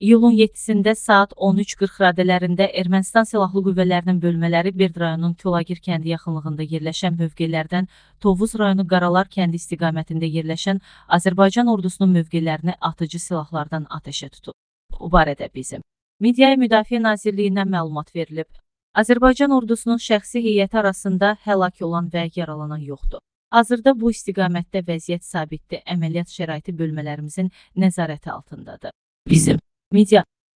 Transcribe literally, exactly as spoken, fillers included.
İyulun yeddisində saat on üç qırx radələrində Ermənistan Silahlı Qüvvələrinin bölmələri Berd rayonunun Tülagir kəndi yaxınlığında yerləşən mövqelərdən Tovuz rayonu Qaralar kəndi istiqamətində yerləşən Azərbaycan ordusunun mövqelərini atıcı silahlardan atəşə tutub. Bu barədə bizim Midiyaya Müdafiə Nazirliyindən məlumat verilib. Azərbaycan ordusunun şəxsi heyəti arasında həlak olan və yaralanan yoxdur. Hazırda bu istiqamətdə vəziyyət sabitdir, əməliyyat şəraiti bölmələrimizin nəzarəti altındadır. Bizim Media